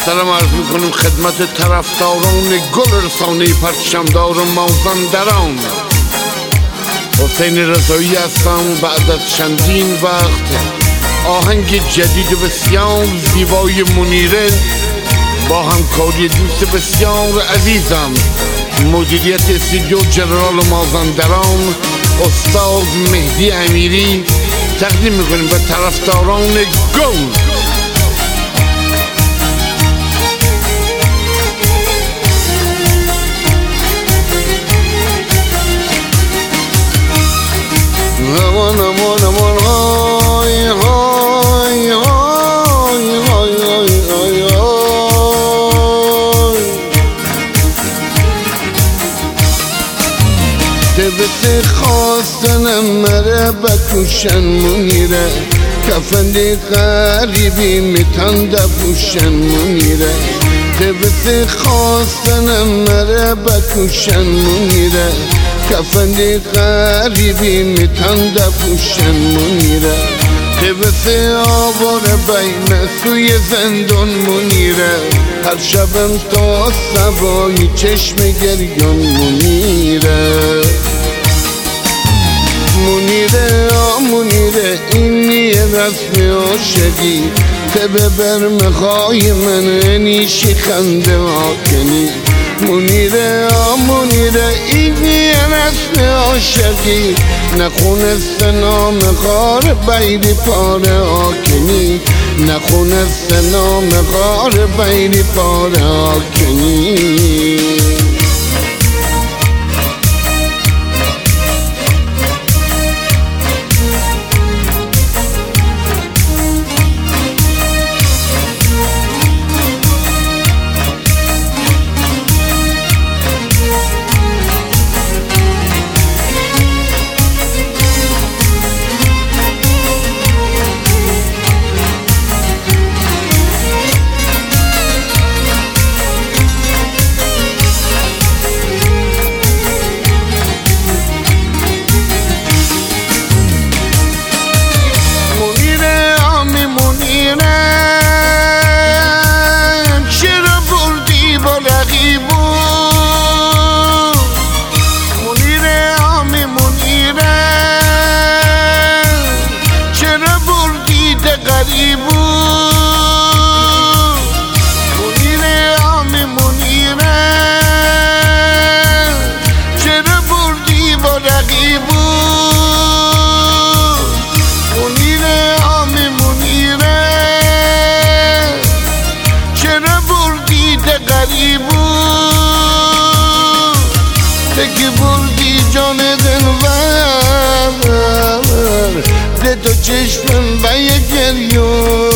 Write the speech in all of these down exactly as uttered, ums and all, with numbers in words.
سلام عرض میکنیم خدمت طرفداران گل رسانه پرچمدار مازندران. حسین رضایی هستم. بعد از چندین وقت آهنگ جدید و بسیار زیبای منیره با همکاری دوست بسیار عزیزم، مدیریت استودیو جنرال مازندران استاد مهدی امیری تقدیم میکنیم به طرفداران گل. امان امان امان های های های های های های تبت خواستنم مره بکشن منیره، کفن غریبی میتن دفوشن منیره. تبت خواستنم مره بکشن منیره، کفن غریبی میتن دفوشن منیره. تبت آوار بین توی زندان منیره، هر شبم تا سوای چشم گریان منیره. منیره آ منیره این نیه رسم عاشقی، تبه بر مخوای من نیشی خنده آکنی. منیره آ منیره این نیه رسم عاشقی، نخونست نام غار بیری پاره آکنی، نخونست نام غار بیری پاره آکنی. که بردی جان دلبر ده تو چشمم به یک گریون،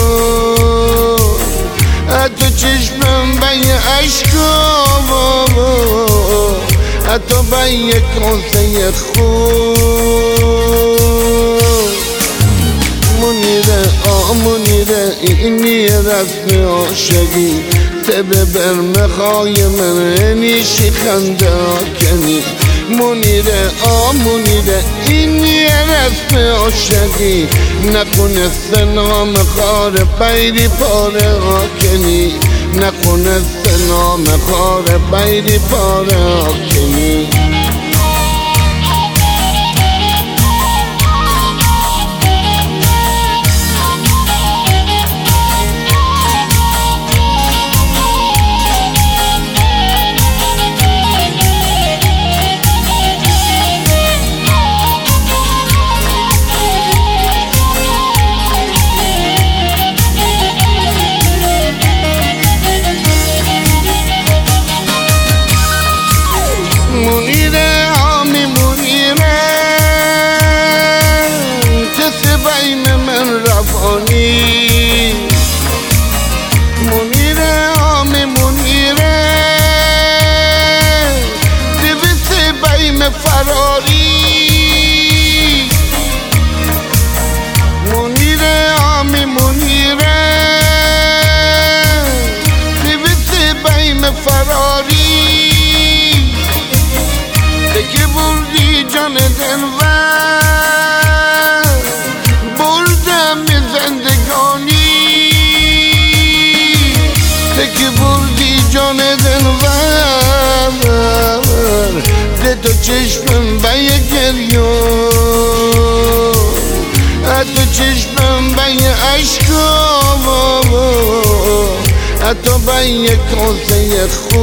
تو چشمم به یک عشقم، تو به یک کاسه خون. منیره آ منیره اینی رسم عاشقی، تبه بر مخوای من نیشی خنده آکنی. منیره آ منیره اینی رسم عاشقی، نکنست نام غار بیری پاره آکنی، نکنست نام غار بیری پاره آکنی. Munir که بردی جان دلبر ده تو چشمم بی گریون تو چشمم بی عشقام تو بی کاسه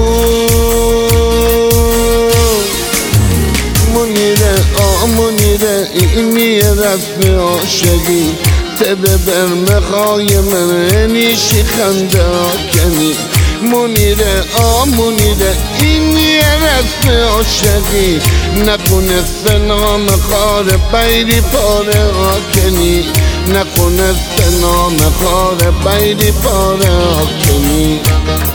خون منیره آ منیره اینی رسم عاشقی تبه بر مخای من نیشی خنده کنی منیره آ منیره اینی رسم عاشقی نکنه سنام خار بیری پاره کنی نکنه سنام خار بیری پاره کنی